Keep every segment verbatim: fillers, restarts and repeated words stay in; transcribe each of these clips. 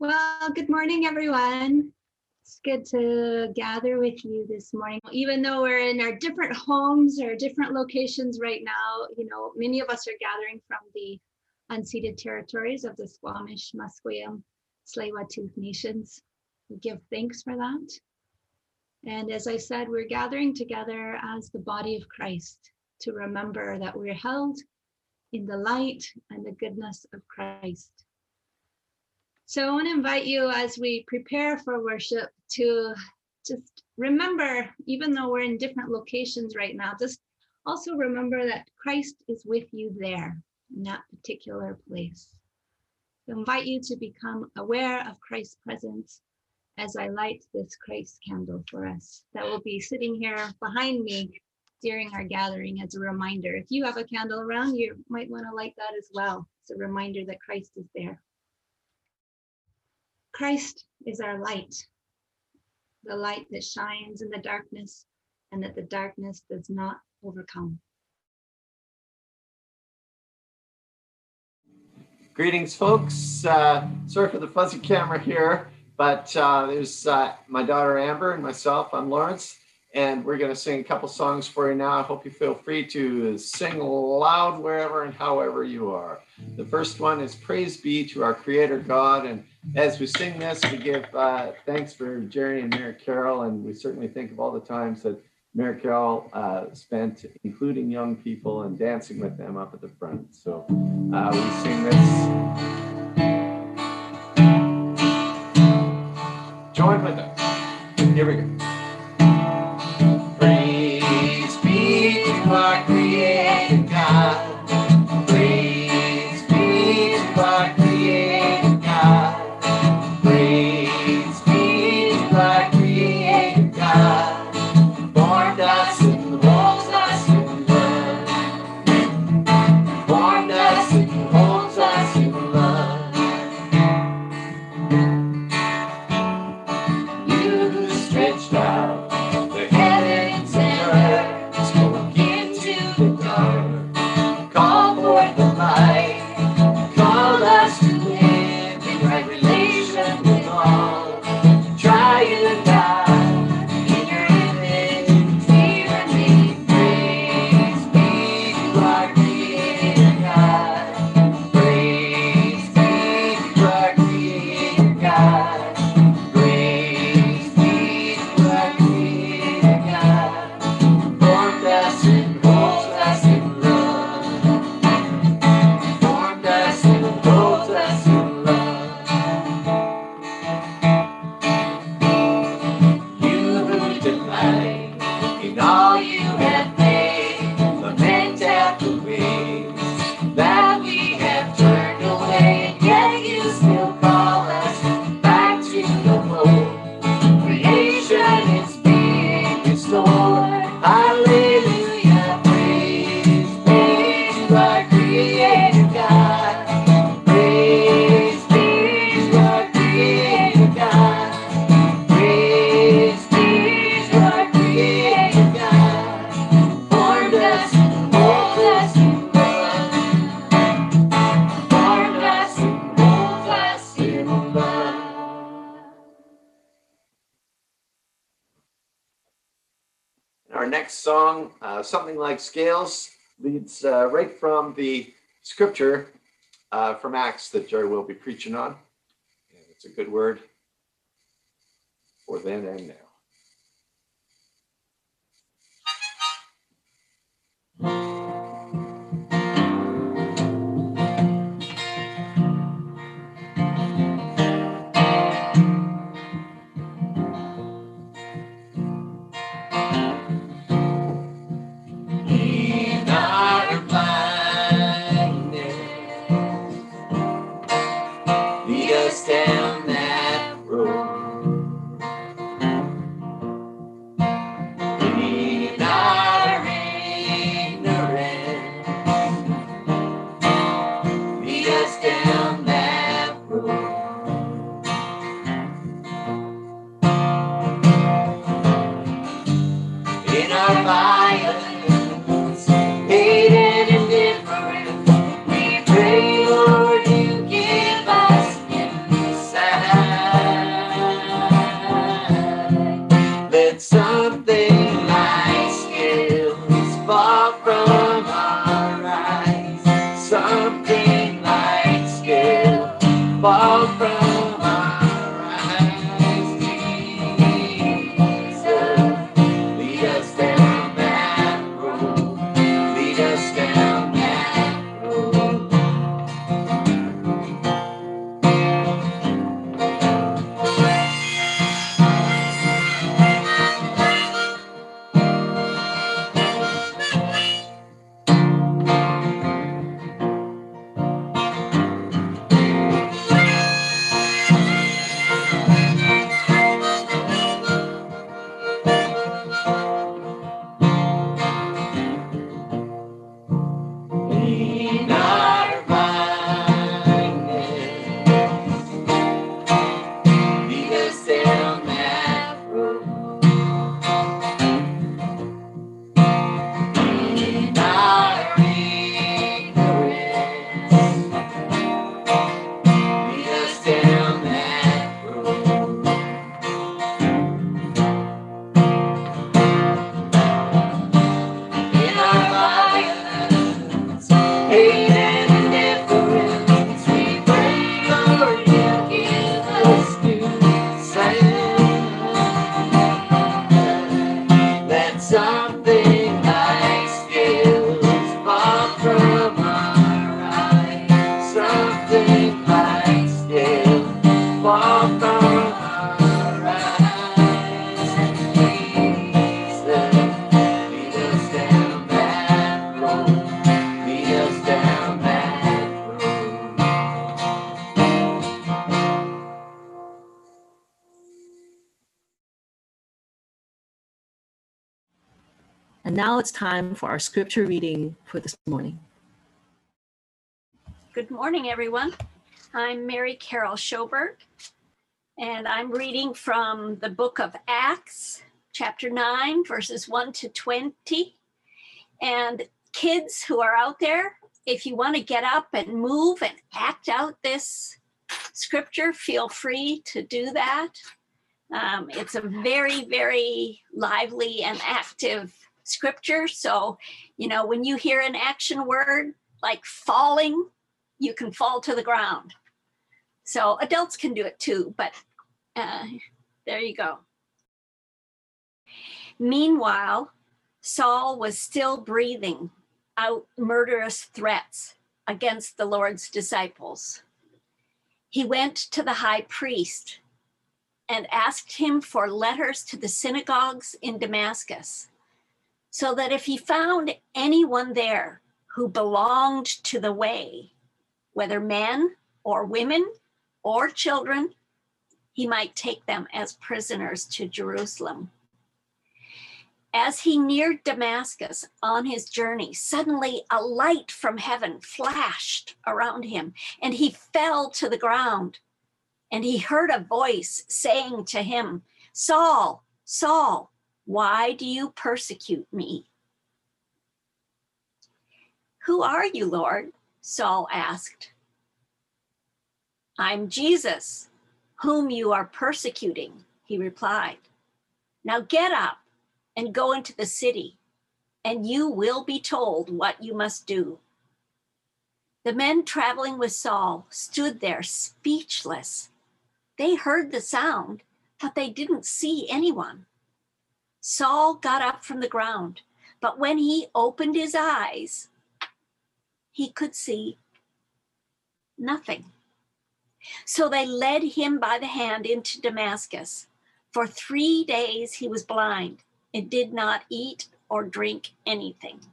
Well, good morning, everyone. It's good to gather with you this morning. Even though we're in our different homes or different locations right now, you know, many of us are gathering from the unceded territories of the Squamish, Musqueam, Tsleil-Waututh nations. We give thanks for that. And as I said, we're gathering together as the body of Christ to remember that we're held in the light and the goodness of Christ. So I want to invite you as we prepare for worship to just remember, even though we're in different locations right now, just also remember that Christ is with you there in that particular place. I invite you to become aware of Christ's presence as I light this Christ candle for us that will be sitting here behind me during our gathering as a reminder. If you have a candle around, you might want to light that as well. It's a reminder that Christ is there. Christ is our light, the light that shines in the darkness and that the darkness does not overcome. Greetings, folks. Uh, sorry for the fuzzy camera here, but uh, there's uh, my daughter Amber and myself. I'm Lawrence, and we're going to sing a couple songs for you now. I hope you feel free to sing loud wherever and however you are. The first one is Praise Be to Our Creator God, and as we sing this, we give uh, thanks for Jerry and Mary Carol, and we certainly think of all the times that Mary Carol uh, spent, including young people, and dancing with them up at the front. So uh, we sing this. Join with us. Here we go. Praise be to our Creator God. Praise be to our Creator God. Praise be to our Creator God. Formed us and holds us in love. Formed us and holds us in love. You who stretched out the heavens and earth, spoke into the dark, called forth the light, called us to live in right relation with all. Triune God, in your image and fear and me. Praise be to our Creator God. Praise be to our Creator God. Praise be to our Creator God. Formed us and holds us in love. Formed us and holds us in love. You who delight in all you have made, lament at the ways that we have turned away, and yet you still call us back to the fold. Creation is being restored. Hallelujah. Praise be to our Creator God. Praise be to our Creator God. Praise be to our Creator God. Formed us and holds us in love. Formed us and holds us in love. Our next song, uh, Something Like Scales, leads uh, right from the scripture uh, from Acts that Jerry will be preaching on. And it's a good word for then and now. In our blindness, lead us down that road. In our ignorance, lead us down that road. In our violence, hate and indifference, we pray, Lord, you give us insight. fall from our eyes. Jesus, lead us down that road. Lead us down that road. In our blindness, lead us down that road. In our ignorance, lead us down that road. In our violence, hate and indifference, we pray, Lord, you give us new sight. Let something like scales fall from our eyes. Something like scales fall from our eyes. Jesus, lead us down that road. Lead us down that road. And now it's time for our scripture reading for this morning. Good morning, everyone. I'm Mary Carol Schoberg, and I'm reading from the book of Acts, chapter nine, verses one to twenty. And kids who are out there, if you want to get up and move and act out this scripture, feel free to do that. Um, it's a very, very lively and active scripture. So, you know, when you hear an action word like falling, you can fall to the ground. So adults can do it too, but uh, there you go. Meanwhile, Saul was still breathing out murderous threats against the Lord's disciples. He went to the high priest and asked him for letters to the synagogues in Damascus, so that if he found anyone there who belonged to the way, whether men or women or children, he might take them as prisoners to Jerusalem. As he neared Damascus on his journey, suddenly a light from heaven flashed around him, and he fell to the ground. And he heard a voice saying to him, "Saul, Saul, why do you persecute me?" "Who are you, Lord?" Saul asked. "I'm Jesus, whom you are persecuting," he replied. "Now get up and go into the city, and you will be told what you must do." The men traveling with Saul stood there speechless. They heard the sound, but they didn't see anyone. Saul got up from the ground, but when he opened his eyes, he could see nothing. So they led him by the hand into Damascus. For three days he was blind and did not eat or drink anything.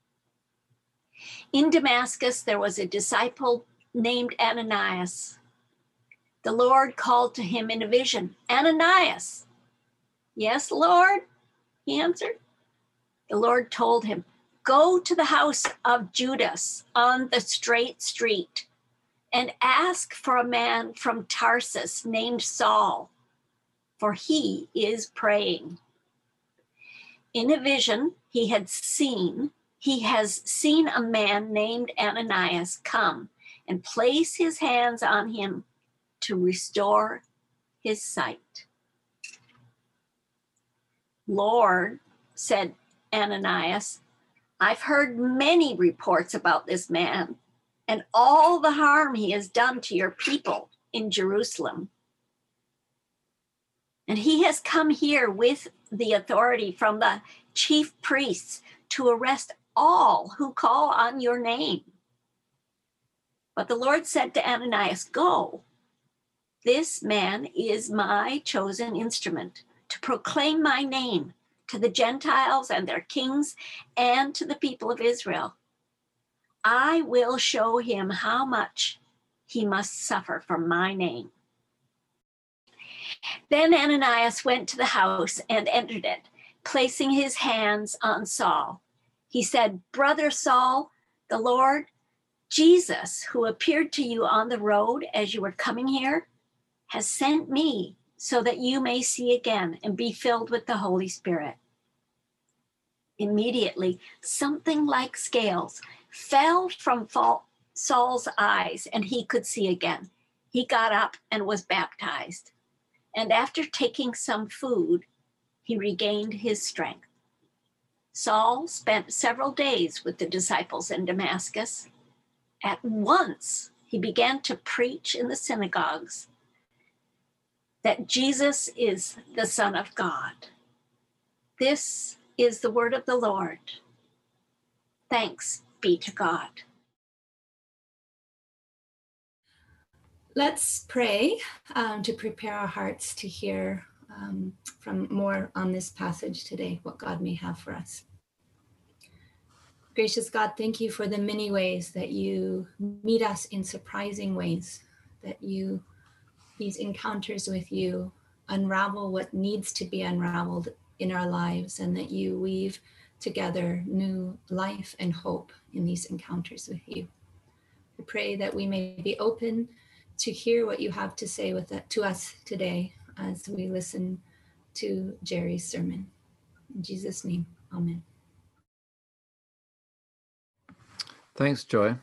In Damascus, there was a disciple named Ananias. The Lord called to him in a vision, "Ananias." "Yes, Lord," he answered. The Lord told him, "Go to the house of Judas on the straight street and ask for a man from Tarsus named Saul, for he is praying." In a vision he had seen, he has seen a man named Ananias come and place his hands on him to restore his sight. "Lord," said Ananias, "I've heard many reports about this man and all the harm he has done to your people in Jerusalem. And he has come here with the authority from the chief priests to arrest all who call on your name. But the Lord said to Ananias, go. This man is my chosen instrument to proclaim my name to the Gentiles and their kings and to the people of Israel. I will show him how much he must suffer for my name. Then Ananias went to the house and entered it, placing his hands on Saul. He said, Brother Saul, the Lord Jesus, who appeared to you on the road as you were coming here, has sent me so that you may see again and be filled with the Holy Spirit. Immediately, something like scales fell from Saul's eyes, and he could see again. He got up and was baptized. And after taking some food, he regained his strength. Saul spent several days with the disciples in Damascus. At once, he began to preach in the synagogues that Jesus is the Son of God. This is the word of the Lord. Thanks be to God. Let's pray um, to prepare our hearts to hear um, from more on this passage today, what God may have for us. Gracious God, thank you for the many ways that you meet us in surprising ways, that you, these encounters with you, unravel what needs to be unraveled in our lives, and that you weave together new life and hope in these encounters with you. I pray that we may be open to hear what you have to say with it, to us today as we listen to Jerry's sermon. In Jesus' name, amen. Thanks, Joy.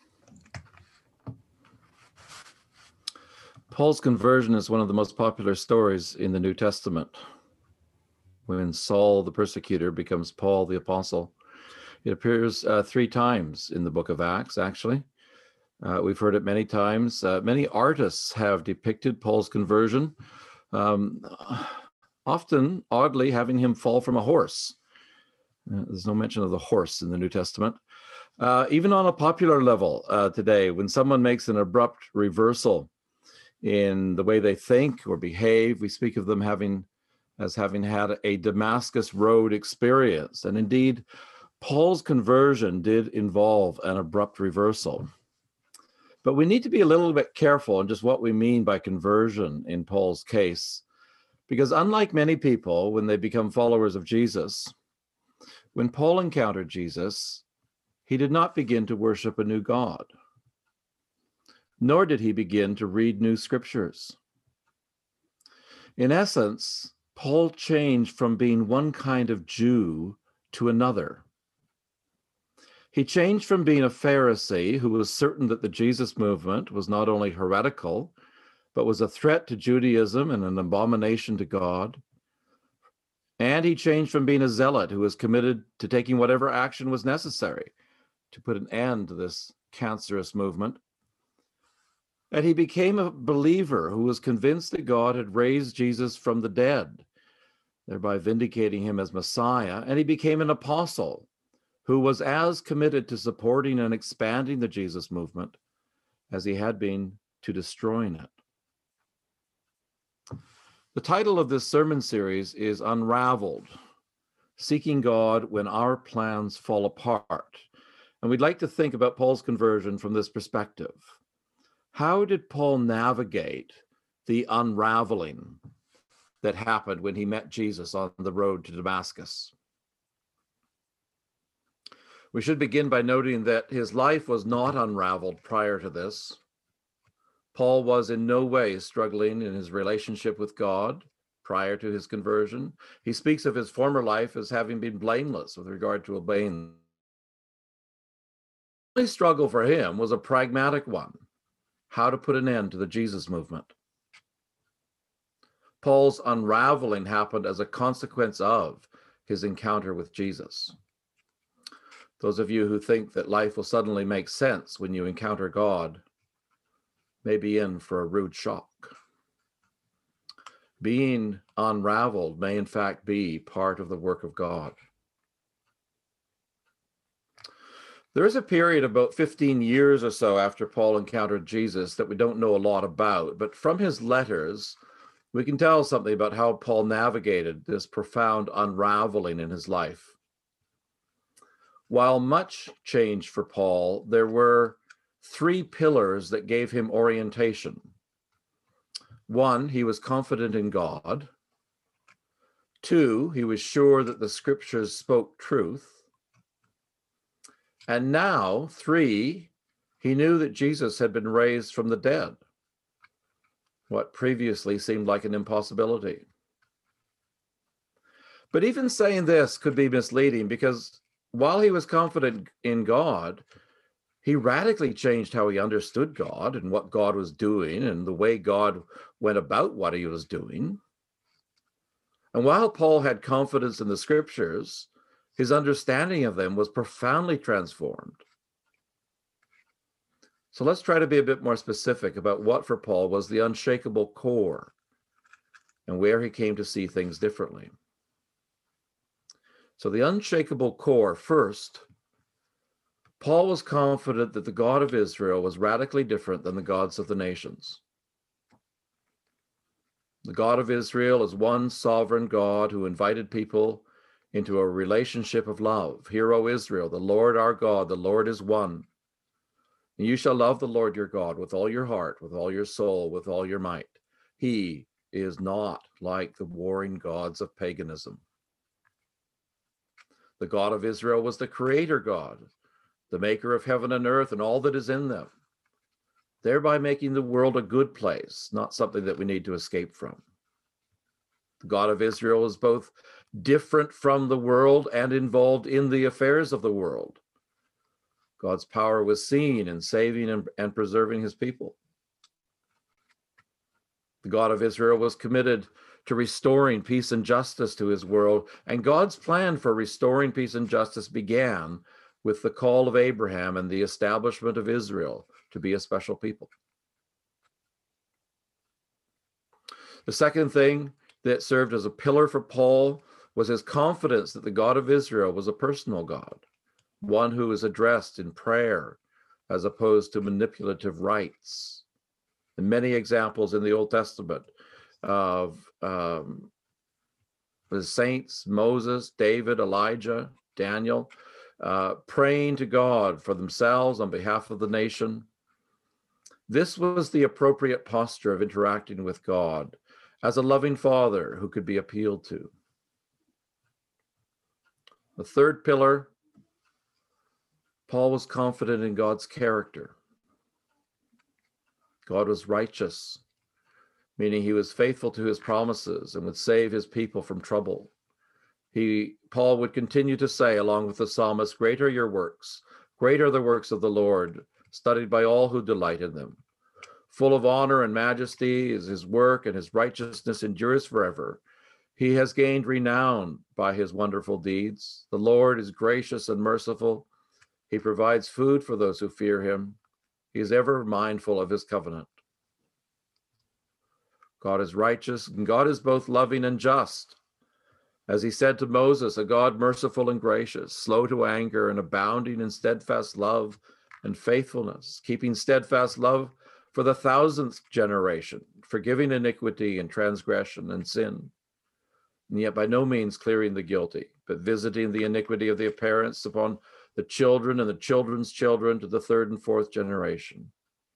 Paul's conversion is one of the most popular stories in the New Testament. When Saul the persecutor becomes Paul the apostle, it appears uh, three times in the book of Acts, actually. Uh, we've heard it many times. Uh, many artists have depicted Paul's conversion, um, often, oddly, having him fall from a horse. Uh, there's no mention of the horse in the New Testament. Uh, even on a popular level uh, today, when someone makes an abrupt reversal in the way they think or behave, we speak of them having as having had a Damascus Road experience. And indeed, Paul's conversion did involve an abrupt reversal. But we need to be a little bit careful in just what we mean by conversion in Paul's case, because unlike many people, when they become followers of Jesus, when Paul encountered Jesus, he did not begin to worship a new God, nor did he begin to read new scriptures. In essence, Paul changed from being one kind of Jew to another. He changed from being a Pharisee who was certain that the Jesus movement was not only heretical, but was a threat to Judaism and an abomination to God. And he changed from being a zealot who was committed to taking whatever action was necessary to put an end to this cancerous movement. And he became a believer who was convinced that God had raised Jesus from the dead, thereby vindicating him as Messiah. And he became an apostle who was as committed to supporting and expanding the Jesus movement as he had been to destroying it. The title of this sermon series is Unraveled, Seeking God When Our Plans Fall Apart. And we'd like to think about Paul's conversion from this perspective. How did Paul navigate the unraveling that happened when he met Jesus on the road to Damascus? We should begin by noting that his life was not unraveled prior to this. Paul was in no way struggling in his relationship with God prior to his conversion. He speaks of his former life as having been blameless with regard to obeying. The only struggle for him was a pragmatic one: how to put an end to the Jesus movement. Paul's unraveling happened as a consequence of his encounter with Jesus. Those of you who think that life will suddenly make sense when you encounter God may be in for a rude shock. Being unraveled may in fact be part of the work of God. There is a period about fifteen years or so after Paul encountered Jesus that we don't know a lot about, but from his letters, we can tell something about how Paul navigated this profound unraveling in his life. While much changed for Paul, there were three pillars that gave him orientation. One, he was confident in God. Two, he was sure that the scriptures spoke truth. And now, three, he knew that Jesus had been raised from the dead, what previously seemed like an impossibility. But even saying this could be misleading, because while he was confident in God, he radically changed how he understood God and what God was doing and the way God went about what he was doing. And while Paul had confidence in the scriptures, his understanding of them was profoundly transformed. So let's try to be a bit more specific about what for Paul was the unshakable core and where he came to see things differently. So the unshakable core, first, Paul was confident that the God of Israel was radically different than the gods of the nations. The God of Israel is one sovereign God who invited people into a relationship of love. Hear, O Israel, the Lord our God, the Lord is one. And you shall love the Lord your God with all your heart, with all your soul, with all your might. He is not like the warring gods of paganism. The God of Israel was the creator God, the maker of heaven and earth and all that is in them, thereby making the world a good place, not something that we need to escape from. The God of Israel is both different from the world and involved in the affairs of the world. God's power was seen in saving and, and preserving his people. The God of Israel was committed to restoring peace and justice to his world, and God's plan for restoring peace and justice began with the call of Abraham and the establishment of Israel to be a special people. The second thing that served as a pillar for Paul was his confidence that the God of Israel was a personal God, one who is addressed in prayer as opposed to manipulative rites. And many examples in the Old Testament of um, the saints, Moses, David, Elijah, Daniel, uh, praying to God for themselves on behalf of the nation. This was the appropriate posture of interacting with God as a loving father who could be appealed to. The third pillar, Paul was confident in God's character. God was righteous, meaning he was faithful to his promises and would save his people from trouble. He, Paul would continue to say, along with the psalmist, "Great are your works, great are the works of the Lord, studied by all who delight in them. Full of honor and majesty is his work, and his righteousness endures forever. He has gained renown by his wonderful deeds. The Lord is gracious and merciful. He provides food for those who fear him. He is ever mindful of his covenant." God is righteous, and God is both loving and just. As he said to Moses, a God merciful and gracious, slow to anger and abounding in steadfast love and faithfulness, keeping steadfast love for the thousandth generation, forgiving iniquity and transgression and sin, and yet by no means clearing the guilty, but visiting the iniquity of the parents upon the children and the children's children to the third and fourth generation.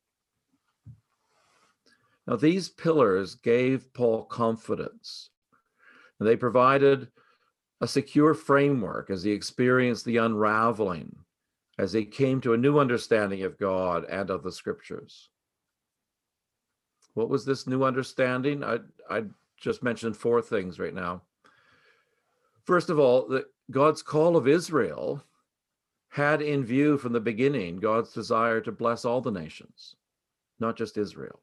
Now, these pillars gave Paul confidence, and they provided a secure framework as he experienced the unraveling, as he came to a new understanding of God and of the scriptures. What was this new understanding? I, I just mentioned four things right now. First of all, that God's call of Israel had in view from the beginning God's desire to bless all the nations, not just Israel.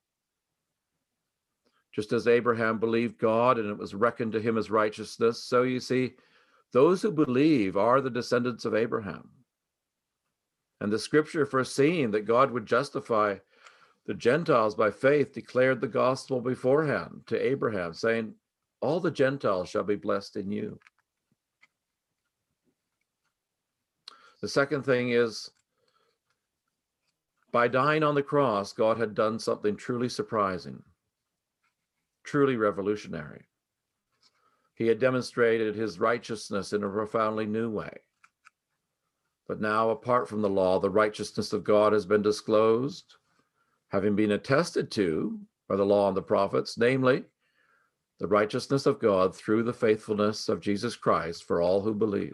Just as Abraham believed God and it was reckoned to him as righteousness, so you see, those who believe are the descendants of Abraham. And the scripture foreseeing that God would justify The Gentiles by faith declared the gospel beforehand to Abraham, saying, all the Gentiles shall be blessed in you. The second thing is, by dying on the cross, God had done something truly surprising, truly revolutionary. He had demonstrated his righteousness in a profoundly new way. But now, apart from the law, the righteousness of God has been disclosed, having been attested to by the law and the prophets, namely, the righteousness of God through the faithfulness of Jesus Christ for all who believe.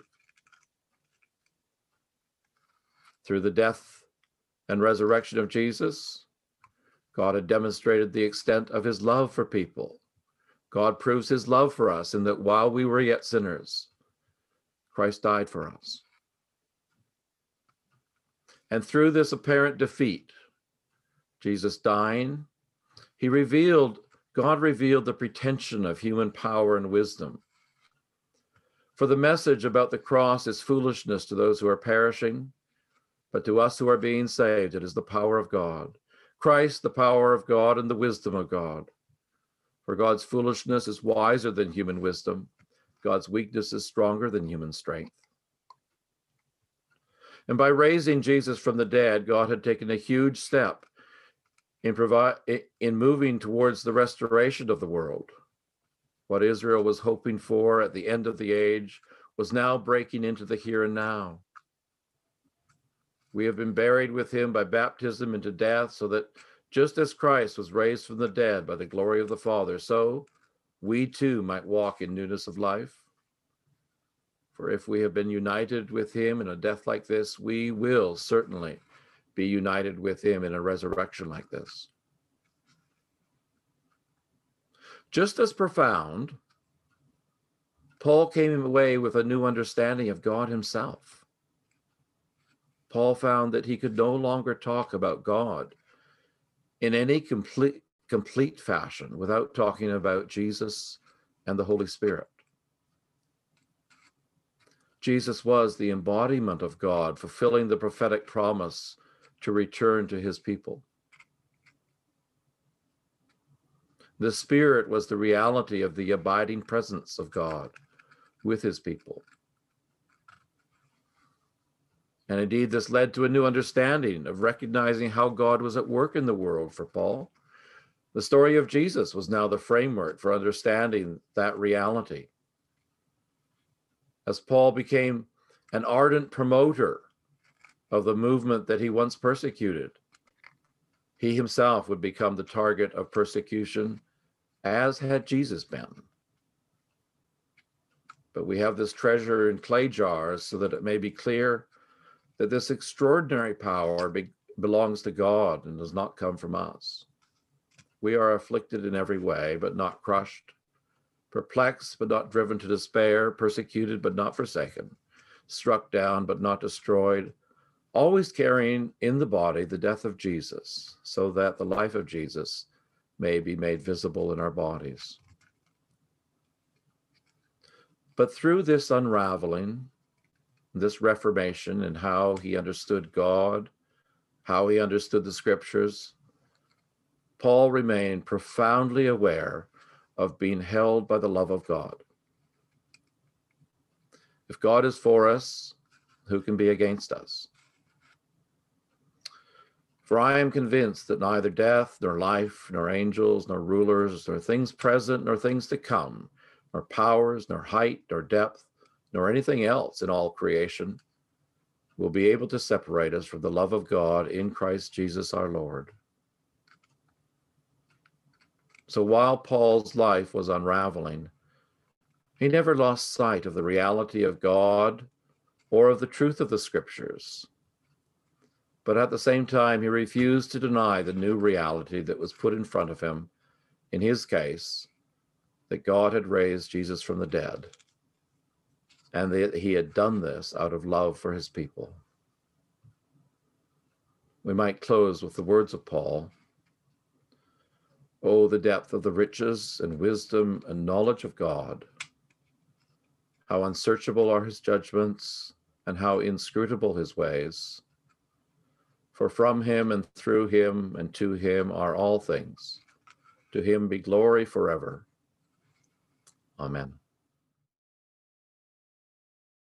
Through the death and resurrection of Jesus, God had demonstrated the extent of his love for people. God proves his love for us in that while we were yet sinners, Christ died for us. And through this apparent defeat, Jesus dying, he revealed, God revealed the pretension of human power and wisdom. For the message about the cross is foolishness to those who are perishing, but to us who are being saved, it is the power of God. Christ, the power of God and the wisdom of God. For God's foolishness is wiser than human wisdom. God's weakness is stronger than human strength. And by raising Jesus from the dead, God had taken a huge step in, provi- in moving towards the restoration of the world. What Israel was hoping for at the end of the age was now breaking into the here and now. We have been buried with him by baptism into death, so that just as Christ was raised from the dead by the glory of the Father, so we too might walk in newness of life. For if we have been united with him in a death like this, we will certainly be united with him in a resurrection like this. Just as profound, Paul came away with a new understanding of God himself. Paul found that he could no longer talk about God in any complete, complete fashion without talking about Jesus and the Holy Spirit. Jesus was the embodiment of God, fulfilling the prophetic promise to return to his people. The Spirit was the reality of the abiding presence of God with his people. And indeed, this led to a new understanding of recognizing how God was at work in the world for Paul. The story of Jesus was now the framework for understanding that reality. As Paul became an ardent promoter of the movement that he once persecuted, he himself would become the target of persecution, as had Jesus been. But we have this treasure in clay jars so that it may be clear that this extraordinary power be- belongs to God and does not come from us. We are afflicted in every way, but not crushed, perplexed, but not driven to despair, persecuted, but not forsaken, struck down, but not destroyed, always carrying in the body the death of Jesus, so that the life of Jesus may be made visible in our bodies. But through this unraveling, this reformation in how he understood God, how he understood the scriptures, Paul remained profoundly aware of being held by the love of God. If God is for us, who can be against us? For I am convinced that neither death, nor life, nor angels, nor rulers, nor things present, nor things to come, nor powers, nor height, nor depth, nor anything else in all creation will be able to separate us from the love of God in Christ Jesus our Lord. So while Paul's life was unraveling, he never lost sight of the reality of God or of the truth of the scriptures. But at the same time, he refused to deny the new reality that was put in front of him, in his case, that God had raised Jesus from the dead, and that he had done this out of love for his people. We might close with the words of Paul. Oh, the depth of the riches and wisdom and knowledge of God. How unsearchable are his judgments and how inscrutable his ways. For from him and through him and to him are all things. To him be glory forever. Amen.